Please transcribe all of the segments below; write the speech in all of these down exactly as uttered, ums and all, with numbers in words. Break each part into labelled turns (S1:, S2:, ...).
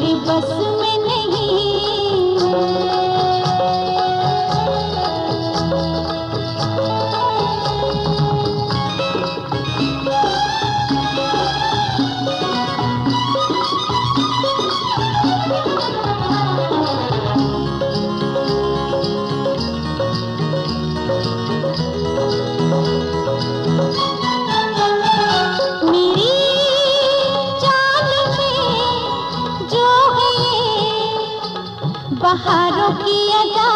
S1: मेरी बस में नहीं। बहारों की अदा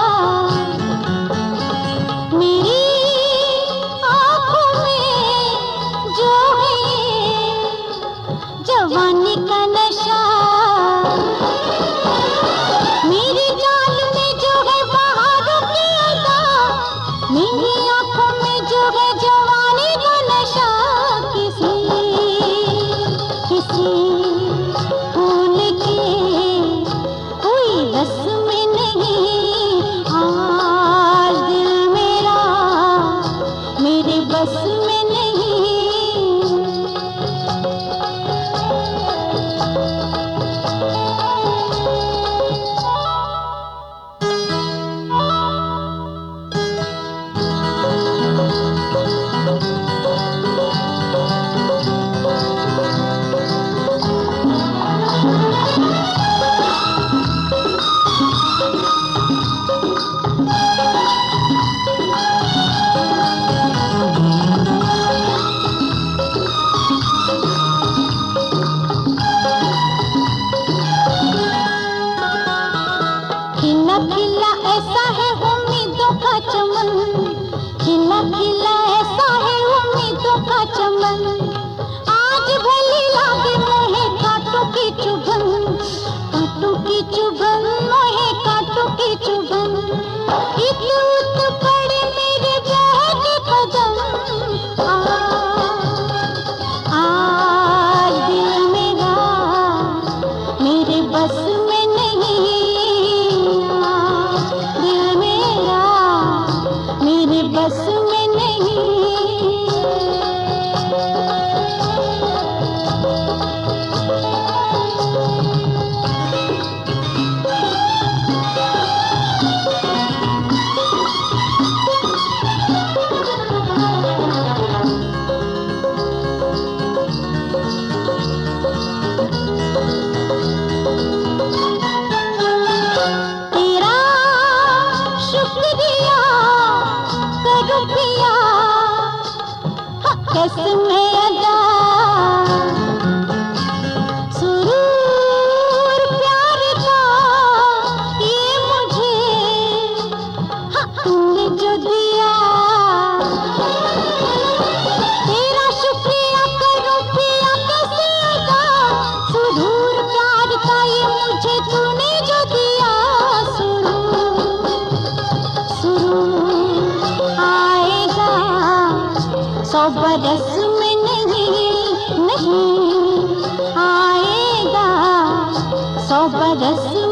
S1: मेरी आँखों में जो है जवानी का नशा, मेरी जान में जो है बहारों की अदा, मेरी आँखों में जो है जवानी का नशा। किसी किसी फूल के कोई रस में नहीं, आज दिल मेरा मेरे बस में नहीं। खिला खिला ऐसा है उम्मीदों का चमन, खिला खिला ऐसा है उम्मीदों का चमन। आज भली लागे मोहे कांटों की चुभन, कांटों की चुभन, मोहे कांटों की चुभन। इत उत पड़े मेरे बहके कदम, आज दिल मेरा मेरे बस में नहीं, मेरे बस में नहीं। तेरा शुक्रिया करूं पिया, कसम है अदा सुरूर प्यार का ये मुझे, हाँ, तुमने जो दिया। तेरा शुक्रिया करूं पिया कैसे अदा, सुरूर प्यार का ये मुझे तूने जो दिया। सुरूर सुरूर आएगा सौ बरस में नहीं, नहीं आएगा सौ बरस